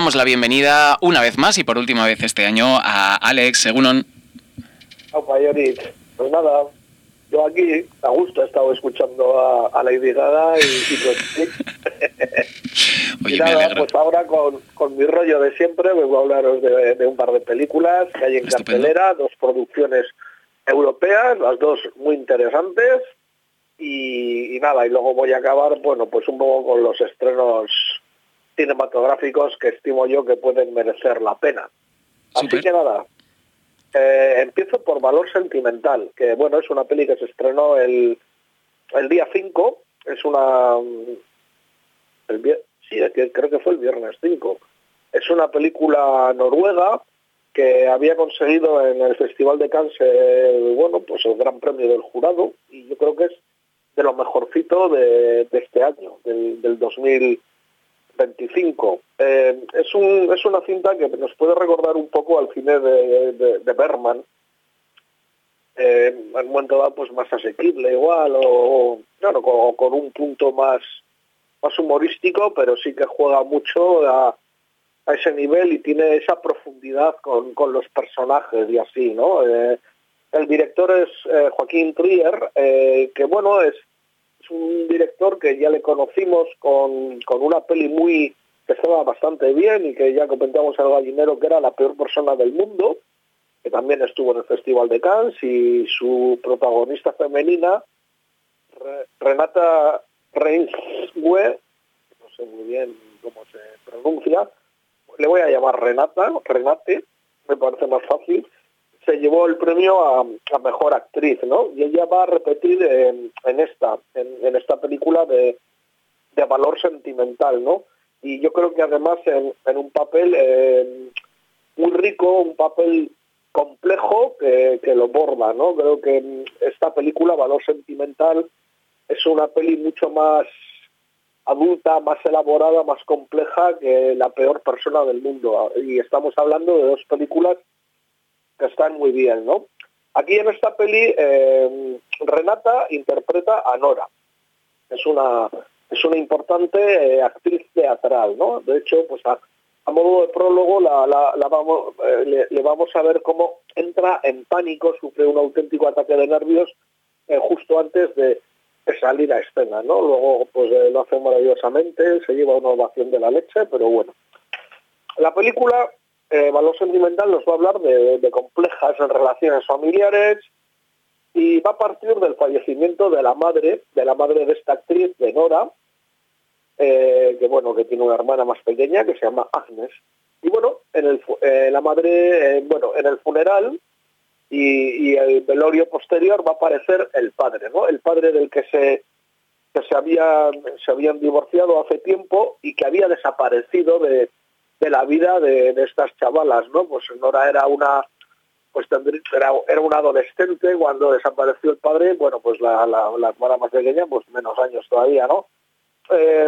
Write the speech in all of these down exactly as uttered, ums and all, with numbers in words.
damos la bienvenida una vez más y por última vez este año a Alex Egunon. Opa, Yorit. Pues nada, yo aquí a gusto he estado escuchando a, a Lady Gaga y, y pues, Oye, y me nada, alegro. pues ahora con, con mi rollo de siempre vengo a hablaros de, de un par de películas que hay en Estupendo. cartelera, dos producciones europeas, las dos muy interesantes y, y nada, y luego voy a acabar, bueno, pues un poco con los estrenos cinematográficos que estimo yo que pueden merecer la pena. Así Súper. que nada, eh, empiezo por Valor Sentimental, que bueno, es una peli que se estrenó el, el día cinco, es una... El, vier- sí, es que creo que fue el viernes cinco. Es una película noruega que había conseguido en el Festival de Cannes, eh, bueno, pues el Gran Premio del Jurado, y yo creo que es de lo mejorcito de, de este año, del, del dos mil veinticinco. Eh, es, un, es una cinta que nos puede recordar un poco al cine de, de, de Bergman, eh, en un momento dado pues más asequible igual, o claro, con, con un punto más, más humorístico, pero sí que juega mucho a, a ese nivel y tiene esa profundidad con, con los personajes y así, ¿no? Eh, el director es eh, Joaquín Trier, eh, que bueno, es Es un director que ya le conocimos con, con una peli muy que estaba bastante bien y que ya comentamos al gallinero, que era La peor persona del mundo, que también estuvo en el Festival de Cannes, y su protagonista femenina, Re- Renata Reinswe, no sé muy bien cómo se pronuncia, le voy a llamar Renata, Renate, me parece más fácil, se llevó el premio a, a mejor actriz, ¿no? Y ella va a repetir en, en esta, en, en esta película de, de Valor Sentimental, ¿no? Y yo creo que además en, en un papel eh, muy rico, un papel complejo que, que lo borda, ¿no? Creo que esta película, Valor Sentimental, es una peli mucho más adulta, más elaborada, más compleja que La peor persona del mundo. Y estamos hablando de dos películas que están muy bien, ¿no? Aquí en esta peli eh, Renata interpreta a Nora. Es una es una importante eh, actriz teatral, ¿no? De hecho, pues a, a modo de prólogo la, la, la vamos, eh, le, le vamos a ver cómo entra en pánico, sufre un auténtico ataque de nervios eh, justo antes de, de salir a escena, ¿no? Luego pues eh, lo hace maravillosamente, se lleva una ovación de la leche, pero bueno. La película Eh, Valor Sentimental nos va a hablar de, de complejas relaciones familiares y va a partir del fallecimiento de la madre, de la madre de esta actriz, de Nora, eh, que bueno, que tiene una hermana más pequeña que se llama Agnes. Y bueno, en el, eh, la madre, eh, bueno, en el funeral y, y el velorio posterior va a aparecer el padre, ¿no? El padre del que se que se habían se habían divorciado hace tiempo y que había desaparecido de de la vida de, de estas chavalas, ¿no? Pues Nora era una pues era, era una adolescente cuando desapareció el padre, bueno, pues la, la, la hermana más pequeña, pues menos años todavía, ¿no? Eh,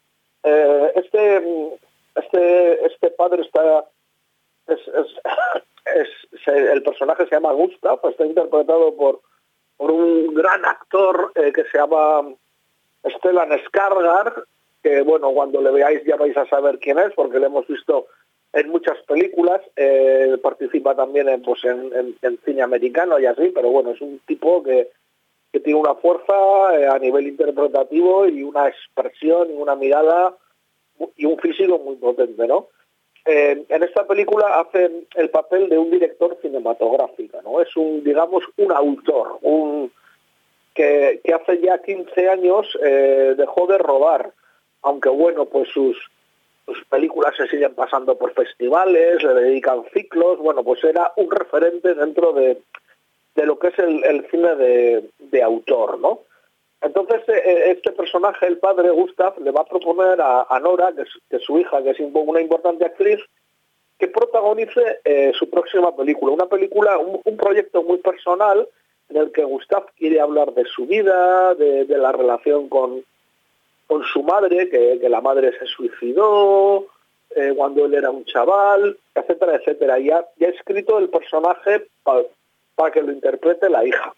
eh, este, este, este padre está, es, es, es, se, el personaje se llama Gustav, está interpretado por, por un gran actor eh, que se llama Stellan Skarsgård, que bueno, cuando le veáis ya vais a saber quién es, porque le hemos visto en muchas películas, eh, participa también en, pues en, en, en cine americano y así, pero bueno, es un tipo que, que tiene una fuerza eh, a nivel interpretativo y una expresión y una mirada y un físico muy potente, ¿no? Eh, en esta película hace el papel de un director cinematográfico, ¿no? Es un, digamos, un autor, un que, que hace ya quince años eh, dejó de rodar, aunque bueno, pues sus, sus películas se siguen pasando por festivales, le dedican ciclos, bueno, pues era un referente dentro de, de lo que es el, el cine de, de autor, ¿no? Entonces, eh, este personaje, el padre Gustav, le va a proponer a, a Nora, que es, que es su hija, que es una importante actriz, que protagonice eh, su próxima película, una película, un, un proyecto muy personal en el que Gustav quiere hablar de su vida, de, de la relación con con su madre, que, que la madre se suicidó eh, cuando él era un chaval, etcétera, etcétera. Y ha, y ha escrito el personaje para pa que lo interprete la hija.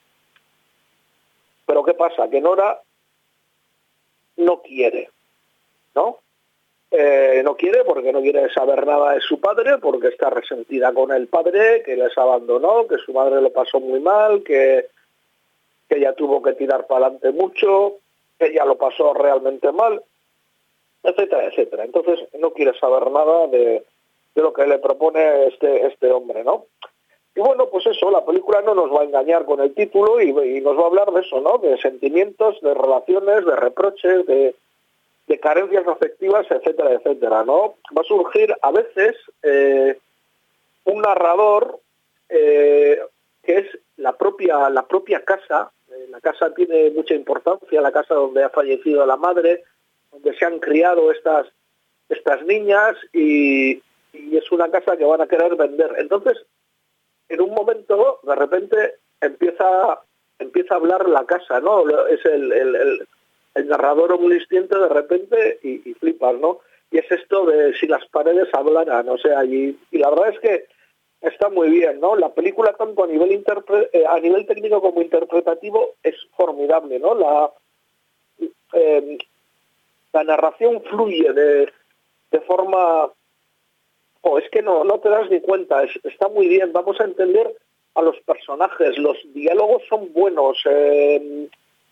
Pero ¿qué pasa? Que Nora no quiere, ¿no? Eh, no quiere porque no quiere saber nada de su padre, porque está resentida con el padre, que les abandonó, que su madre lo pasó muy mal, que, que ella tuvo que tirar para adelante mucho, que ella lo pasó realmente mal, etcétera, etcétera. Entonces no quiere saber nada de, de lo que le propone este, este hombre, ¿no? Y bueno, pues eso, la película no nos va a engañar con el título y, y nos va a hablar de eso, ¿no? De sentimientos, de relaciones, de reproches, de de carencias afectivas, etcétera, etcétera, ¿no? Va a surgir a veces eh, un narrador eh, que es la propia, la propia casa. Eh, la casa tiene mucha importancia, la casa donde ha fallecido la madre, donde se han criado estas, estas niñas y, y es una casa que van a querer vender. Entonces, en un momento, de repente, empieza, empieza a hablar la casa, ¿no? Es el... el, el el narrador omnisciente de repente y, y flipas, ¿no? Y es esto de si las paredes hablaran, o sea, y, y la verdad es que está muy bien, ¿no? La película, tanto a nivel interpre eh, a nivel técnico como interpretativo, es formidable, ¿no? La, eh, la narración fluye de, de forma... Oh, es que no, no te das ni cuenta, es, está muy bien, vamos a entender a los personajes, los diálogos son buenos, eh,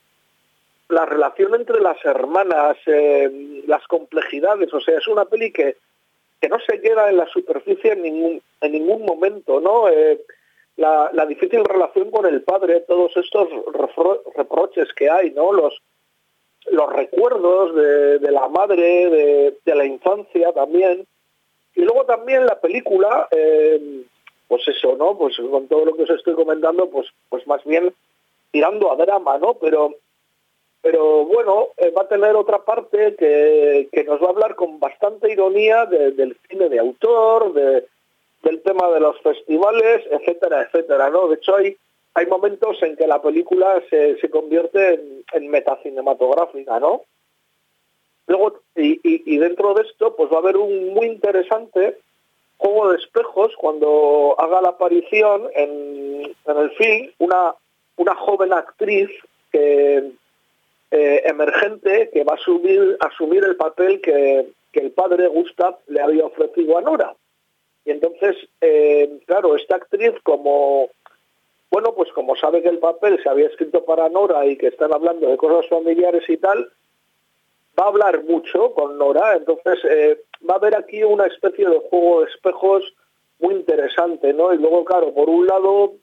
la relación entre las hermanas, eh, las complejidades, o sea, es una peli que, que no se queda en la superficie en ningún, en ningún momento, ¿no? Eh, la, la difícil relación con el padre, todos estos repro reproches que hay, ¿no? Los, los recuerdos de, de la madre, de, de la infancia también. Y luego también la película, eh, pues eso, ¿no? Pues con todo lo que os estoy comentando, pues, pues más bien tirando a drama, ¿no? Pero... Pero bueno, eh, va a tener otra parte que, que nos va a hablar con bastante ironía de, del cine de autor, de, del tema de los festivales, etcétera, etcétera, ¿no? De hecho, hay, hay momentos en que la película se, se convierte en, en metacinematográfica, ¿no? Luego, y, y, y dentro de esto, pues va a haber un muy interesante juego de espejos cuando haga la aparición en, en el film una, una joven actriz que... Eh, emergente que va a asumir, asumir el papel que, que el padre Gustav le había ofrecido a Nora. Y entonces, eh, claro, esta actriz como, bueno, pues como sabe que el papel se había escrito para Nora y que están hablando de cosas familiares y tal, va a hablar mucho con Nora, entonces eh, va a haber aquí una especie de juego de espejos muy interesante, ¿no? Y luego, claro, por un lado,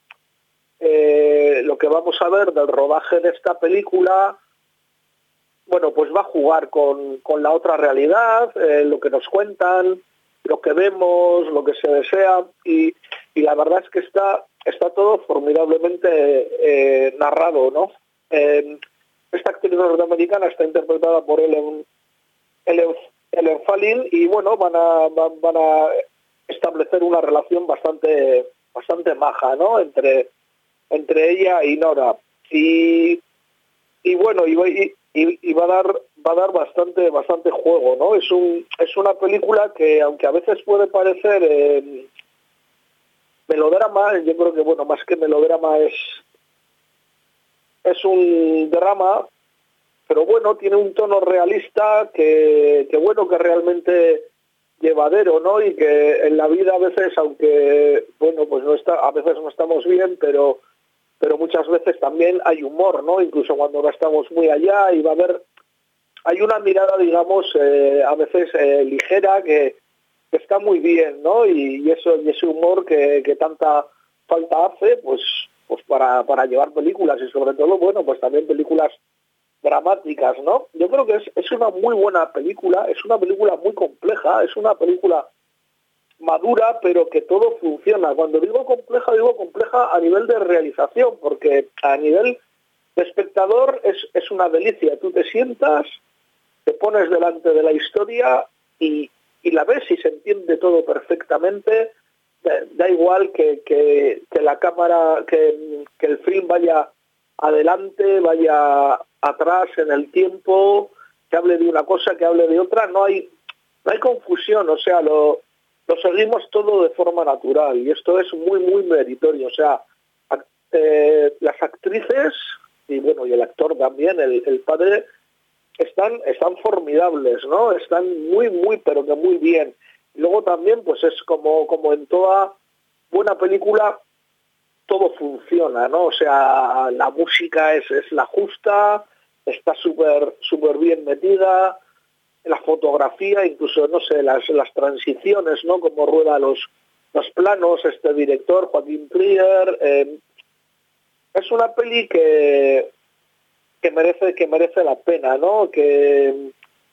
eh, lo que vamos a ver del rodaje de esta película, bueno, pues va a jugar con, con la otra realidad, eh, lo que nos cuentan, lo que vemos, lo que se desea, y, y la verdad es que está, está todo formidablemente eh, narrado, ¿no? Eh, esta actriz norteamericana está interpretada por Ellen, Ellen, Ellen Fanning y bueno, van a, van, van a establecer una relación bastante, bastante maja, ¿no? Entre, entre ella y Nora. Y, y bueno, y, y Y, y va a dar va a dar bastante bastante juego, ¿no? Es un es una película que aunque a veces puede parecer eh, melodrama, yo creo que bueno, más que melodrama es es un drama, pero bueno, tiene un tono realista que, que bueno, que realmente llevadero, ¿no? Y que en la vida a veces, aunque bueno, pues no está, a veces no estamos bien, pero pero muchas veces también hay humor, ¿no? Incluso cuando no estamos muy allá y va a haber... Hay una mirada, digamos, eh, a veces eh, ligera que, que está muy bien, ¿no? Y, y, eso, y ese humor que, que tanta falta hace, pues, pues para, para llevar películas y sobre todo, bueno, pues también películas dramáticas, ¿no? Yo creo que es, es una muy buena película, es una película muy compleja, es una película madura, pero que todo funciona. Cuando digo compleja, digo compleja a nivel de realización, porque a nivel de espectador es, es una delicia. Tú te sientas, te pones delante de la historia y, y la ves y se entiende todo perfectamente. Da, da igual que, que, que la cámara, que, que el film vaya adelante, vaya atrás en el tiempo, que hable de una cosa, que hable de otra, no hay, no hay confusión, o sea, lo Lo seguimos todo de forma natural y esto es muy, muy meritorio. O sea, eh, las actrices y bueno y el actor también, el, el padre, están, están formidables, ¿no? Están muy, muy, pero que muy bien. Luego también, pues es como, como en toda buena película, todo funciona, ¿no? O sea, la música es, es la justa, está súper súper bien metida, la fotografía, incluso, no sé, las, las transiciones, ¿no? Como rueda los, los planos este director, Joaquín Trier. Eh, es una peli que, que merece que merece la pena, ¿no? Que,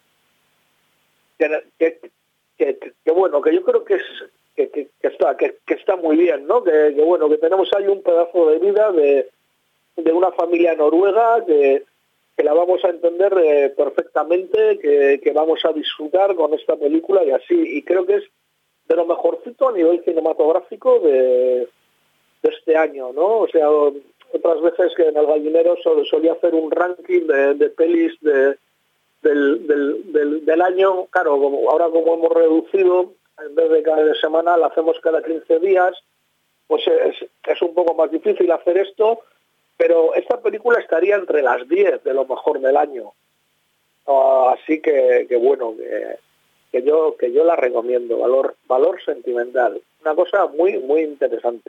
que, que, que, que bueno, que yo creo que es que, que, que está que, que está muy bien, ¿no? Que, que bueno, que tenemos ahí un pedazo de vida de, de una familia noruega que, que la vamos a entender eh, perfectamente, que, que vamos a disfrutar con esta película y así. Y creo que es de lo mejorcito a nivel cinematográfico de, de este año, ¿no? O sea, otras veces que en El Gallinero sol, solía hacer un ranking de, de pelis de, del, del, del, del año. Claro, como, ahora como hemos reducido, en vez de cada semana la hacemos cada quince días, pues es, es un poco más difícil hacer esto, pero esta película estaría entre las diez de lo mejor del año. Uh, así que, que bueno, que, que yo que yo la recomiendo, valor valor sentimental. Una cosa muy, muy interesante.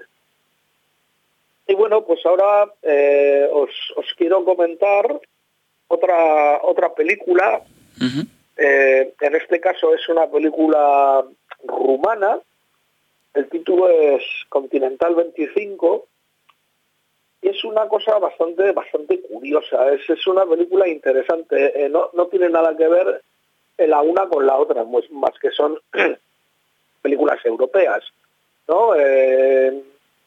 Y bueno, pues ahora eh, os, os quiero comentar otra otra película. Uh-huh. Eh, en este caso es una película rumana. El título es Continental veinticinco y es una cosa bastante bastante curiosa. Es, es una película interesante. Eh, no, no tiene nada que ver la una con la otra, pues, más que son películas europeas, ¿no? Eh,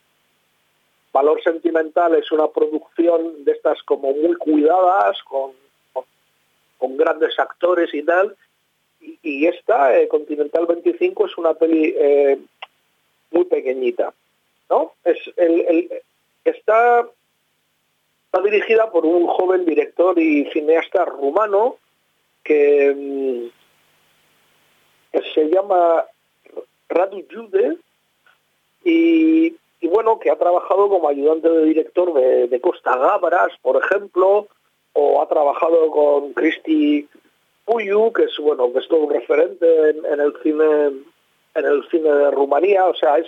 Valor Sentimental es una producción de estas como muy cuidadas, con, con, con grandes actores y tal, y, y esta, eh, Continental veinticinco, es una peli eh, muy pequeñita, ¿no? Es el, el, está, está dirigida por un joven director y cineasta rumano que, que se llama Radu Jude y, y bueno, que ha trabajado como ayudante de director de, de Costa Gabras, por ejemplo, o ha trabajado con Cristi Puiu, que es bueno, que es todo un referente en, en el cine en el cine de Rumanía. O sea, es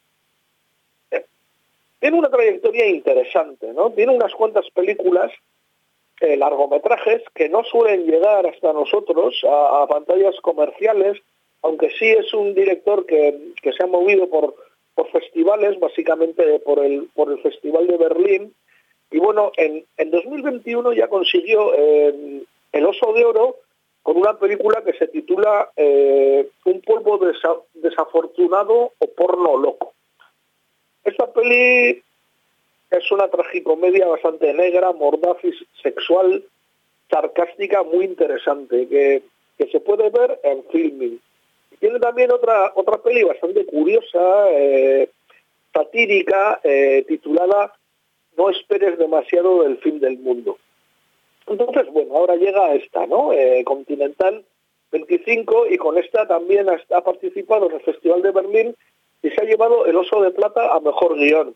eh, tiene una trayectoria interesante, ¿no? Tiene unas cuantas películas, eh, largometrajes, que no suelen llegar hasta nosotros a, a pantallas comerciales, aunque sí es un director que, que se ha movido por por festivales, básicamente por el por el Festival de Berlín. Y bueno, en, en dos mil veintiuno ya consiguió eh, el Oso de Oro con una película que se titula eh, Un polvo desa- desafortunado o porno loco. Esta peli es una tragicomedia bastante negra, mordaz y sexual, sarcástica, muy interesante, que, que se puede ver en Filmin. Tiene también otra otra peli bastante curiosa, eh, satírica, eh, titulada No esperes demasiado del fin del mundo. Entonces, bueno, ahora llega esta, ¿no? Eh, Continental veinticinco, y con esta también ha, ha participado en el Festival de Berlín y se ha llevado el Oso de Plata a Mejor Guión.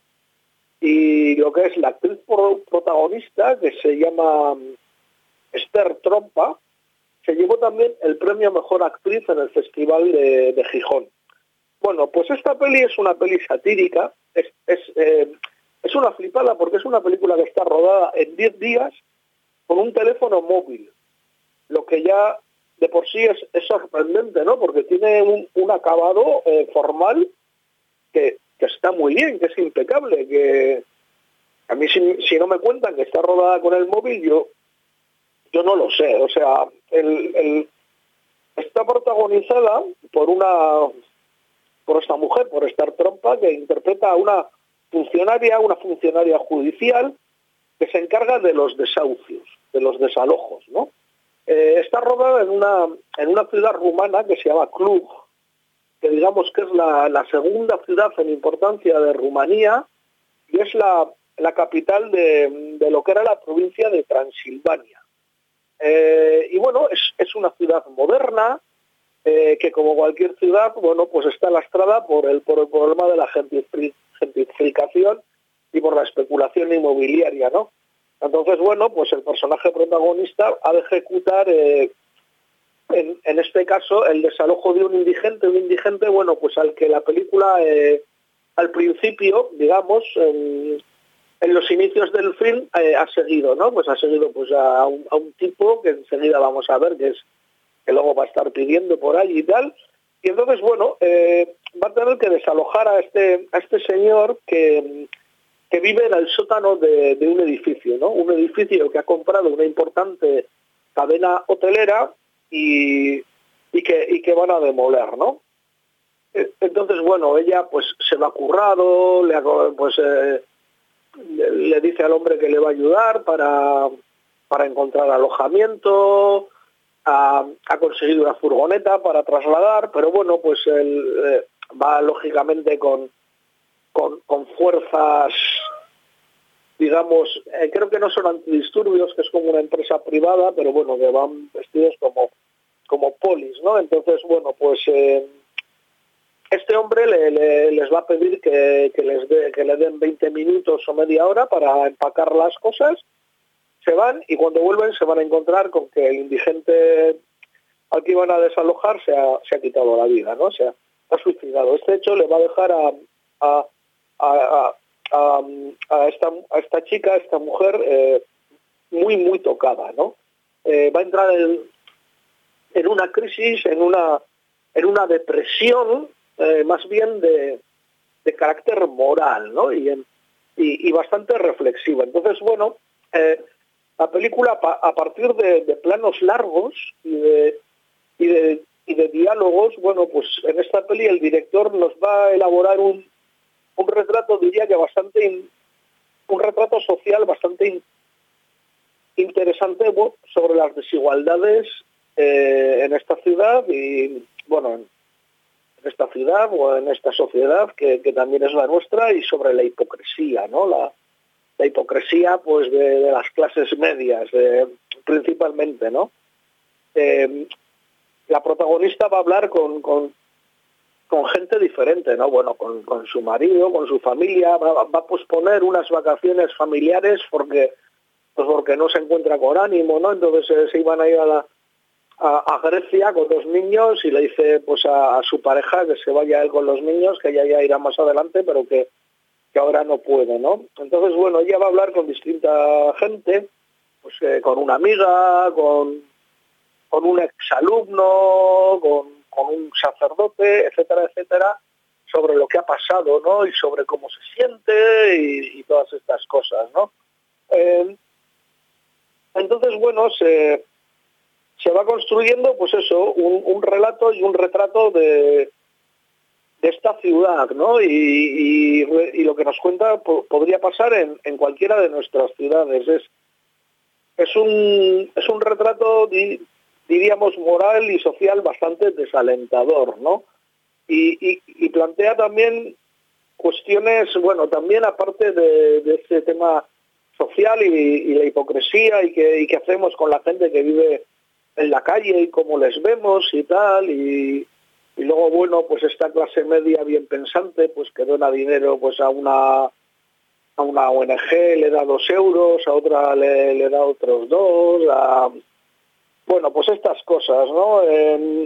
Y lo que es la actriz pro, protagonista, que se llama Esther Trompa, se llevó también el premio a Mejor Actriz en el Festival de, de Gijón. Bueno, pues esta peli es una peli satírica, es, es, eh, es una flipada porque es una película que está rodada en diez días con un teléfono móvil, lo que ya de por sí es, es sorprendente, ¿no? Porque tiene un, un acabado eh, formal que, que está muy bien, que es impecable, que a mí si, si no me cuentan que está rodada con el móvil, yo yo no lo sé. O sea, el, el, está protagonizada por una por esta mujer, por Esther Trompa, que interpreta a una funcionaria, una funcionaria judicial que se encarga de los desahucios, de los desalojos, ¿no? Eh, está rodada en una en una ciudad rumana que se llama Cluj, que digamos que es la, la segunda ciudad en importancia de Rumanía y es la, la capital de, de lo que era la provincia de Transilvania. Eh, y bueno, es, es una ciudad moderna, eh, que como cualquier ciudad, bueno, pues está lastrada por el, por el problema de la gentrificación y por la especulación inmobiliaria, ¿no? Entonces, bueno, pues el personaje protagonista ha de ejecutar, eh, en, en este caso, el desalojo de un indigente, un indigente, bueno, pues al que la película, eh, al principio, digamos, en, en los inicios del film, eh, ha seguido, ¿no? Pues ha seguido pues a un, a un tipo que enseguida vamos a ver que es que luego va a estar pidiendo por ahí y tal. Y entonces, bueno, eh, va a tener que desalojar a este, a este señor que, que vive en el sótano de, de un edificio, ¿no? Un edificio que ha comprado una importante cadena hotelera y, y, que, y que van a demoler, ¿no? Entonces, bueno, ella pues se lo ha currado, le, ha, pues, eh, le dice al hombre que le va a ayudar para, para encontrar alojamiento. Ha, ha conseguido una furgoneta para trasladar, pero bueno, pues él eh, va lógicamente con, con, con fuerzas, digamos, eh, creo que no son antidisturbios, que es como una empresa privada, pero bueno, que van vestidos como, como polis, ¿no? Entonces, bueno, pues eh, este hombre le, le, les va a pedir que, que, les dé, que le den veinte minutos o media hora para empacar las cosas. Se van y cuando vuelven se van a encontrar con que el indigente al que iban a desalojar se ha, se ha quitado la vida, ¿no? Se ha, ha suicidado. Este hecho le va a dejar a, a, a, a, a, esta, a esta chica, a esta mujer, eh, muy, muy tocada, ¿no? Eh, va a entrar en, en una crisis, en una, en una depresión, eh, más bien de, de carácter moral, ¿no? Y, en, y, y bastante reflexiva. Entonces, bueno... Eh, La película, a partir de, de planos largos y de, y, de, y de diálogos, bueno, pues en esta peli el director nos va a elaborar un, un retrato, diría que bastante, in, un retrato social bastante in, interesante, bueno, sobre las desigualdades eh, en esta ciudad y, bueno, en esta ciudad o en esta sociedad que, que también es la nuestra, y sobre la hipocresía, ¿no? La, la hipocresía pues de, de las clases medias, eh, principalmente, ¿no? Eh, la protagonista va a hablar con, con, con gente diferente, ¿no? Bueno, con, con su marido, con su familia, va, va a posponer unas vacaciones familiares porque, pues porque no se encuentra con ánimo, ¿no? Entonces eh, se iban a ir a, la, a, a Grecia con los niños y le dice pues a, a su pareja que se vaya él con los niños, que ella ya irá más adelante, pero que que ahora no puede, ¿no? Entonces, bueno, ella va a hablar con distinta gente, pues eh, con una amiga, con, con un exalumno, con, con un sacerdote, etcétera, etcétera, sobre lo que ha pasado, ¿no? Y sobre cómo se siente y, y todas estas cosas, ¿no? Eh, entonces, bueno, se, se va construyendo, pues eso, un, un relato y un retrato de... de esta ciudad, ¿no? Y, y, y lo que nos cuenta po podría pasar en, en cualquiera de nuestras ciudades. Es, es, un, es un retrato, di, diríamos, moral y social bastante desalentador, ¿no? Y, y, y plantea también cuestiones, bueno, también aparte de, de este tema social y, y la hipocresía y que, y qué hacemos con la gente que vive en la calle y cómo les vemos y tal, y... Y luego, bueno, pues esta clase media bien pensante, pues que dona dinero pues a una a una O N G, le da dos euros, a otra le, le da otros dos, a... bueno, pues estas cosas, ¿no? Eh,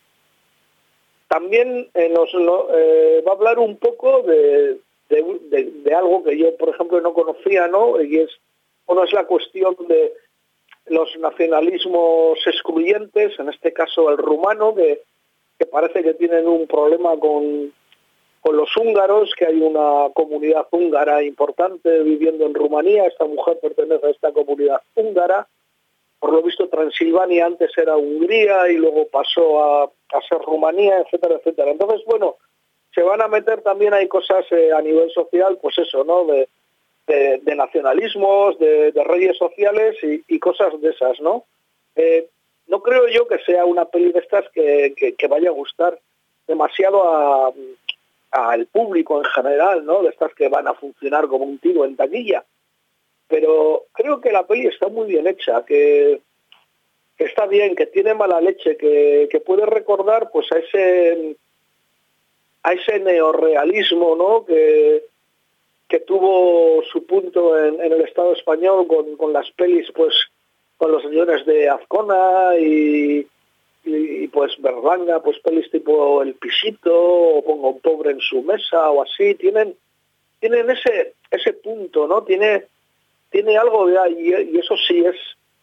también eh, nos lo, eh, va a hablar un poco de, de, de, de algo que yo, por ejemplo, no conocía, ¿no? Y es, bueno, es la cuestión de los nacionalismos excluyentes, en este caso el rumano, que que parece que tienen un problema con, con los húngaros, que hay una comunidad húngara importante viviendo en Rumanía. Esta mujer pertenece a esta comunidad húngara. Por lo visto, Transilvania antes era Hungría y luego pasó a, a ser Rumanía, etcétera, etcétera. Entonces, bueno, se van a meter también, hay cosas eh, a nivel social, pues eso, ¿no? De, de, de nacionalismos, de, de redes sociales y, y cosas de esas, ¿no? Eh, No creo yo que sea una peli de estas que, que, que vaya a gustar demasiado a, al público en general, ¿no? De estas que van a funcionar como un tiro en taquilla. Pero creo que la peli está muy bien hecha, que, que está bien, que tiene mala leche, que, que puede recordar pues a ese a ese neorrealismo, ¿no? Que, que tuvo su punto en, en el Estado español con, con las pelis, pues con los señores de Azcona y, y, y pues Berlanga, pues pelis tipo El Pisito o Ponga un pobre en su mesa o así, tienen tienen ese ese punto, ¿no? Tiene tiene algo de ahí y eso sí es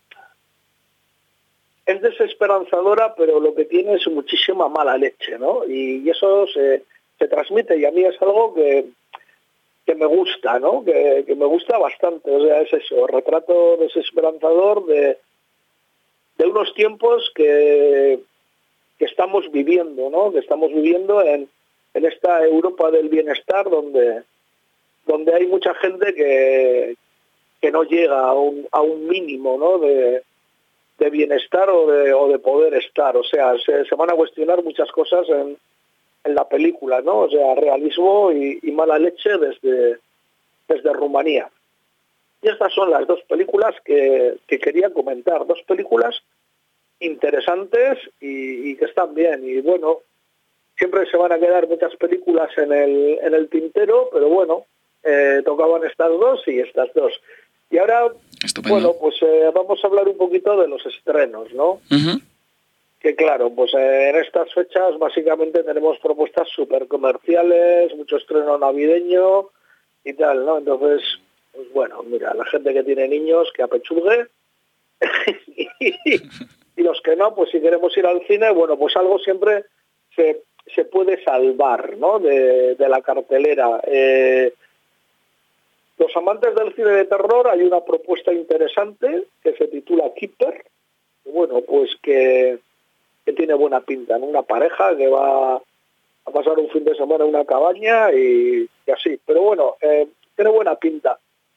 es desesperanzadora, pero lo que tiene es muchísima mala leche, ¿no? Y, y eso se, se transmite y a mí es algo que que me gusta, ¿no? Que, que me gusta bastante, o sea, es eso, retrato desesperanzador de, de unos tiempos que, que estamos viviendo, ¿no? Que estamos viviendo en, en esta Europa del bienestar donde, donde hay mucha gente que, que no llega a un, a un mínimo, ¿no? de, de bienestar o de, o de poder estar, o sea, se, se van a cuestionar muchas cosas en en la película, ¿no? O sea, realismo y, y mala leche desde, desde Rumanía. Y estas son las dos películas que, que quería comentar, dos películas interesantes y, y que están bien. Y bueno, siempre se van a quedar muchas películas en el, en el tintero, pero bueno, eh, tocaban estas dos y estas dos. Y ahora, Estupendo. bueno, pues eh, vamos a hablar un poquito de los estrenos, ¿no? Uh-huh. Que claro, pues eh, en estas fechas básicamente tenemos propuestas súper comerciales, mucho estreno navideño y tal, ¿no? Entonces, pues bueno, mira, la gente que tiene niños que apechurgue y, y los que no, pues si queremos ir al cine, bueno, pues algo siempre se, se puede salvar, ¿no? De, de la cartelera. Eh, los amantes del cine de terror, hay una propuesta interesante que se titula Keeper, bueno, pues que... que tiene buena pinta, ¿no? Una pareja que va a pasar un fin de semana en una cabaña y, y así. Pero bueno, eh, tiene buena pinta.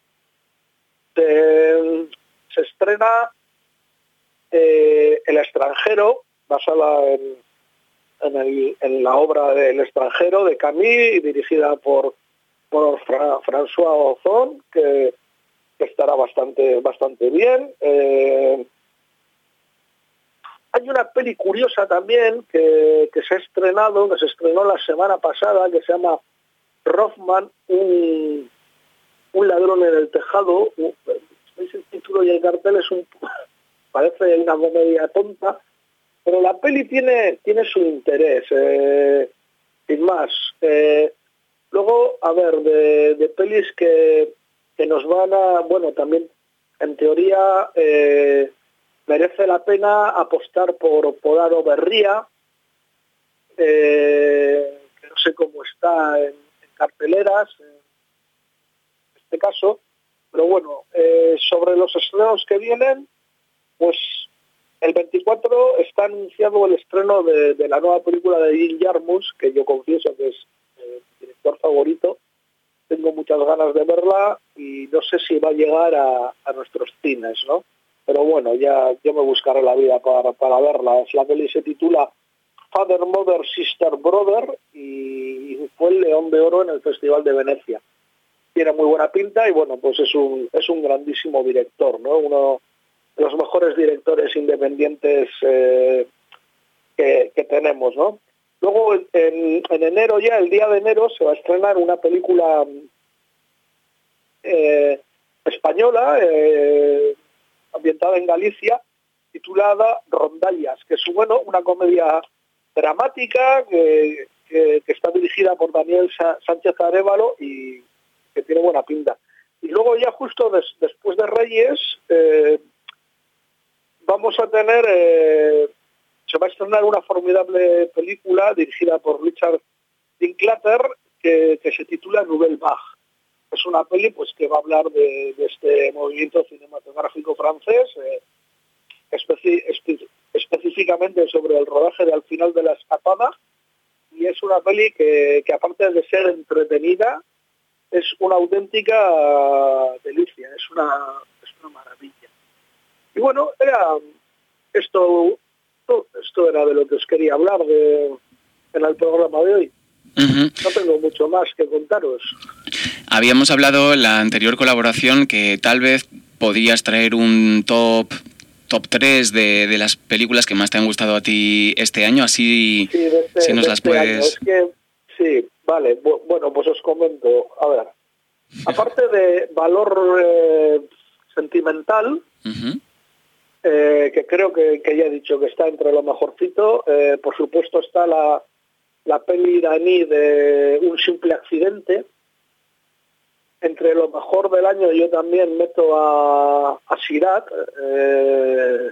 Se, se estrena eh, El extranjero, basada en, en, el, en la obra de El extranjero de Camus, dirigida por, por Fra, François Ozon, que, que estará bastante, bastante bien. Eh, Hay una peli curiosa también que, que se ha estrenado, que se estrenó la semana pasada, que se llama Rothman, un, un ladrón en el tejado. ¿Veis el título y el cartel? Es un, parece una comedia tonta, pero la peli tiene, tiene su interés, eh, sin más. Eh, luego, a ver, de, de pelis que, que nos van a, bueno, también en teoría... Eh, merece la pena apostar por, por Aro Berría, eh, que no sé cómo está en, en carteleras, en este caso, pero bueno, eh, sobre los estrenos que vienen, pues el veinticuatro está anunciado el estreno de, de la nueva película de Jim Jarmusch, que yo confieso que es eh, mi director favorito. Tengo muchas ganas de verla y no sé si va a llegar a, a nuestros cines, ¿no? Pero bueno, ya yo me buscaré la vida para, para verla. La peli se titula Father, Mother, Sister, Brother y fue el León de Oro en el Festival de Venecia. Tiene muy buena pinta y bueno, pues es un es un grandísimo director, ¿no? Uno de los mejores directores independientes eh, que, que tenemos, ¿no? Luego en, en enero ya, el día de enero, se va a estrenar una película eh, española, eh, ambientada en Galicia, titulada Rondallas, que es bueno, una comedia dramática que, que, que está dirigida por Daniel Sánchez Arévalo y que tiene buena pinta. Y luego ya justo des, después de Reyes eh, vamos a tener, eh, se va a estrenar una formidable película dirigida por Richard Linklater que, que se titula Nouvelle Vague. Es una peli pues que va a hablar de, de este movimiento cinematográfico francés, eh, especi espe específicamente sobre el rodaje de Al final de la escapada, y es una peli que, que aparte de ser entretenida, es una auténtica delicia, es una, es una maravilla. Y bueno, era esto, esto era de lo que os quería hablar de, en el programa de hoy. Uh-huh. No tengo mucho más que contaros. Habíamos hablado en la anterior colaboración que tal vez podrías traer un top top tres de, de las películas que más te han gustado a ti este año, así sí, este, si nos las este puedes... Es que, sí, vale, bueno, pues os comento. A ver, Aparte de valor eh, sentimental, uh-huh. eh, que creo que, que ya he dicho que está entre lo mejorcito, eh, por supuesto está la, la peli iraní de Un simple accidente. Entre lo mejor del año yo también meto a, a Sirat, eh,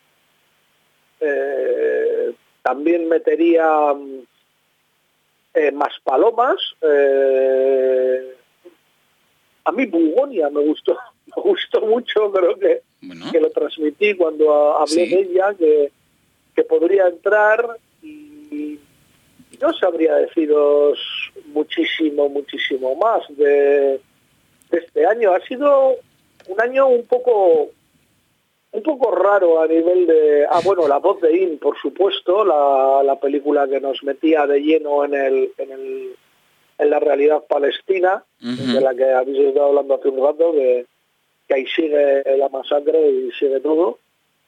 eh, también metería eh, Más palomas, eh, a mí Bugonia me gustó, me gustó mucho, creo que, bueno. que lo transmití cuando hablé ¿Sí? de ella, que, que podría entrar y no sabría deciros muchísimo, muchísimo más de... este año. Ha sido un año un poco un poco raro a nivel de... Ah, bueno, La voz de In, por supuesto, la, la película que nos metía de lleno en el en, el, en la realidad palestina, uh-huh. de la que habéis estado hablando hace un rato, que, que ahí sigue la masacre y sigue todo.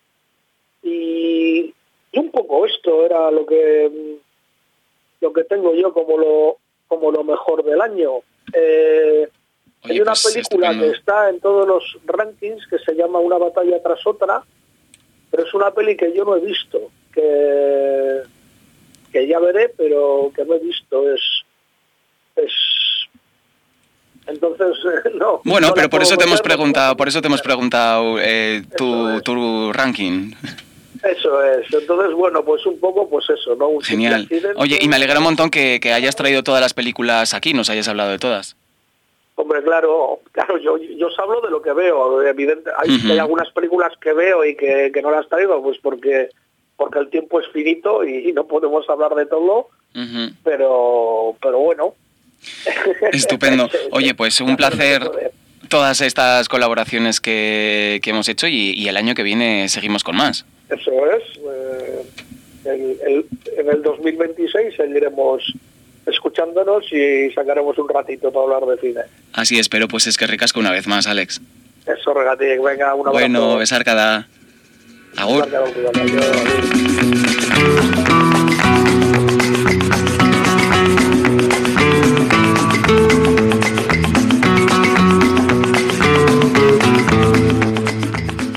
Y, y un poco esto era lo que lo que tengo yo como lo como lo mejor del año. Eh, Oye, Hay una pues, película estupendo. que está en todos los rankings que se llama Una batalla tras otra, pero es una peli que yo no he visto, que, que ya veré, pero que no he visto. Es, es entonces no. Bueno, no pero por eso meter, te hemos preguntado, por eso te hemos preguntado eh, tu, tu ranking. Eso es. Entonces, bueno, pues un poco, pues eso, ¿no? Un Genial. Oye, y me alegra un montón que, que hayas traído todas las películas aquí, nos hayas hablado de todas. Hombre, claro, claro, yo, yo os hablo de lo que veo, evidente. Hay, uh-huh. hay algunas películas que veo y que, que no las traigo, pues porque porque el tiempo es finito y, y no podemos hablar de todo, uh-huh. pero pero bueno. Estupendo. Oye, pues un placer todas estas colaboraciones que, que hemos hecho y, y el año que viene seguimos con más. Eso es. Eh, el, el, en el dos mil veintiséis seguiremos escuchándonos y sacaremos un ratito para hablar de cine. Así espero, pues es que ricasco una vez más, Alex. Eso, regatic, venga, un abrazo. Bueno, besar cada... Agur. Besar cada...